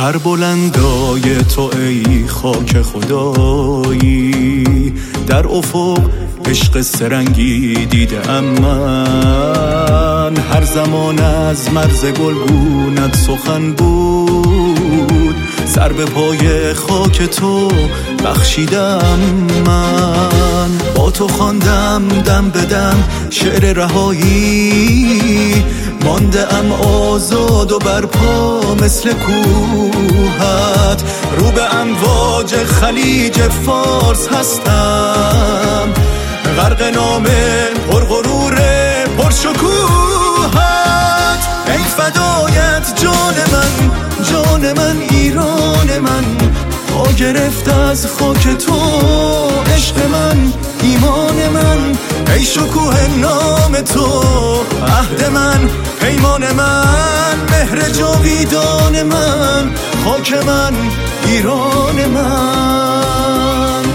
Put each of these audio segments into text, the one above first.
سربلندای تو ای خاک خدایی، در افق عشق سرنگی دیدم من. هر زمان از مرز گلگونت سخن بود، سر به پای خاک تو بخشیدم من. با تو خواندم دم به دم شعر رهایی، مانده ام آزاد و برپا مثل کوهت. رو به امواج خلیج فارس هستم، غرق نام پرغرور پرشکوهت. ای فدایت جان من، جان من، ایران من. پا گرفت از خاک تو عشق من، ایمان من. ای شکوه نام تو، عهد من، پیمان من. مهر جاویدان من، خاک من، ایران من.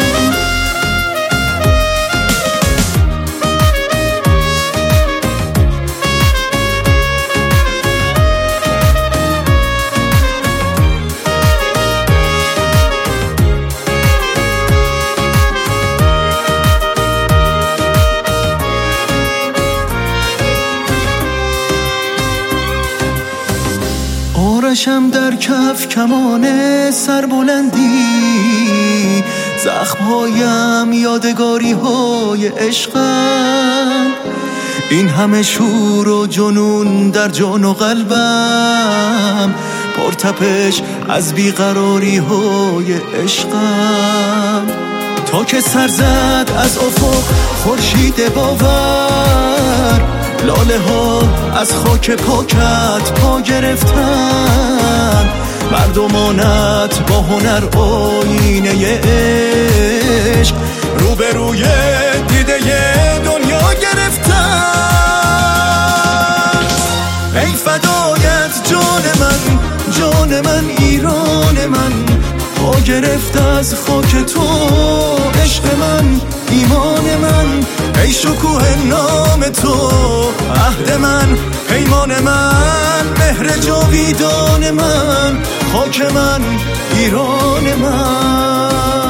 آرشم در کف کمان سربلندی، زخمهایم یادگاری های عشقم. این همه شور و جنون در جان و قلبم، پرتپش از بیقراری های عشقم. تا که سر زد از افق خورشید باور، لاله ها از خاک پاکت پا گرفتن. مردمانت با هنر آینه عشق، روبروی دیده دنیا گرفتن. ای فدایت جان من، جان من، ایران من. پا گرفت از خاک تو عشق من، ایمان من. ای شکوه نام تو، عهد من، پیمان من. مهر جاویدان من، خاک من، ایران من.